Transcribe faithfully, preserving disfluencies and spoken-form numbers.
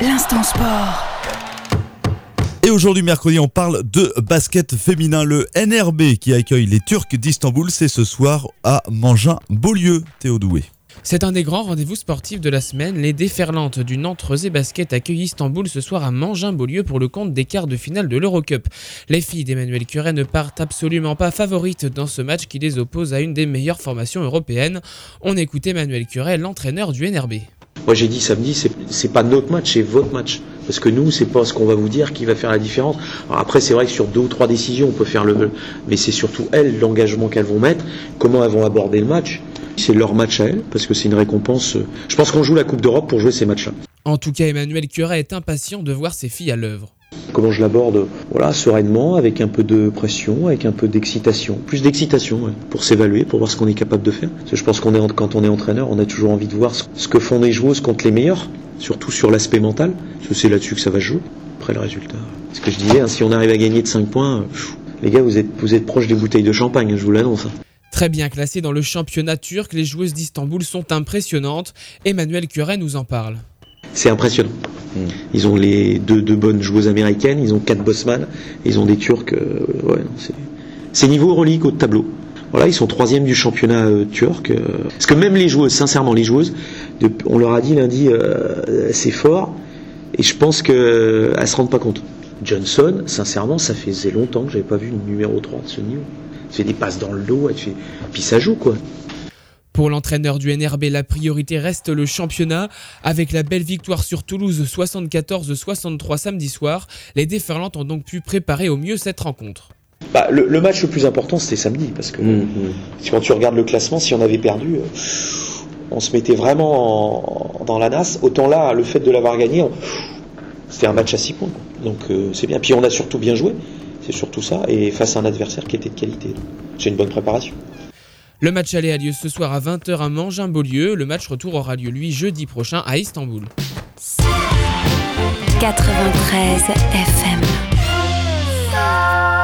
l'instant sport. Et aujourd'hui, mercredi, on parle de basket féminin. Le N R B qui accueille les Turcs d'Istanbul, c'est ce soir à Mangin-Beaulieu. Théo Doué. C'est un des grands rendez-vous sportifs de la semaine. Les déferlantes du Nantes Rezé Basket accueillent Istanbul ce soir à Mangin-Beaulieu pour le compte des quarts de finale de l'Eurocup. Les filles d'Emmanuel Curret ne partent absolument pas favorites dans ce match qui les oppose à une des meilleures formations européennes. On écoute Emmanuel Curret, l'entraîneur du N R B. Moi j'ai dit samedi, c'est, c'est pas notre match, c'est votre match. Parce que nous, c'est pas ce qu'on va vous dire qui va faire la différence. Alors après, c'est vrai que sur deux ou trois décisions, on peut faire le... Mais c'est surtout elles, l'engagement qu'elles vont mettre, comment elles vont aborder le match. C'est leur match à elles, parce que c'est une récompense. Je pense qu'on joue la Coupe d'Europe pour jouer ces matchs-là. En tout cas, Emmanuel Curret est impatient de voir ses filles à l'œuvre. Comment je l'aborde, voilà, sereinement, avec un peu de pression, avec un peu d'excitation. Plus d'excitation, ouais, pour s'évaluer, pour voir ce qu'on est capable de faire. Parce que je pense qu'on est, quand on est entraîneur, on a toujours envie de voir ce que font les joueuses contre les meilleures, surtout sur l'aspect mental, parce que c'est là-dessus que ça va se jouer. Après le résultat, ce que je disais, hein, si on arrive à gagner de cinq points, pff, les gars, vous êtes, vous êtes proches des bouteilles de champagne, je vous l'annonce. Hein. Très bien classées dans le championnat turc, les joueuses d'Istanbul sont impressionnantes. Emmanuel Curret nous en parle. C'est impressionnant. Ils ont les deux, deux bonnes joueuses américaines, ils ont quatre Bosman, ils ont des Turcs. Euh, ouais, non, c'est, c'est niveau Euroleague au tableau. Voilà, ils sont troisième du championnat euh, turc. Euh, parce que même les joueuses, sincèrement, les joueuses, de, on leur a dit lundi, euh, c'est fort, et je pense qu'elles euh, ne se rendent pas compte. Johnson, sincèrement, ça faisait longtemps que j'avais pas vu une numéro trois de ce niveau. Elle fait des passes dans le dos, elle fait, puis ça joue quoi. Pour l'entraîneur du N R B, la priorité reste le championnat. Avec la belle victoire sur Toulouse soixante-quatorze à soixante-trois samedi soir, les déferlantes ont donc pu préparer au mieux cette rencontre. Bah, le, le match le plus important c'était samedi, parce que mmh. quand tu regardes le classement, si on avait perdu, on se mettait vraiment en, dans la nasse. Autant là, le fait de l'avoir gagné, on, c'était un match à six points. Donc euh, c'est bien. Puis on a surtout bien joué, c'est surtout ça, et face à un adversaire qui était de qualité. C'est une bonne préparation. Le match aller a lieu ce soir à vingt heures à Mangin-Beaulieu. Le match retour aura lieu, lui, jeudi prochain à Istanbul. quatre-vingt-treize F M.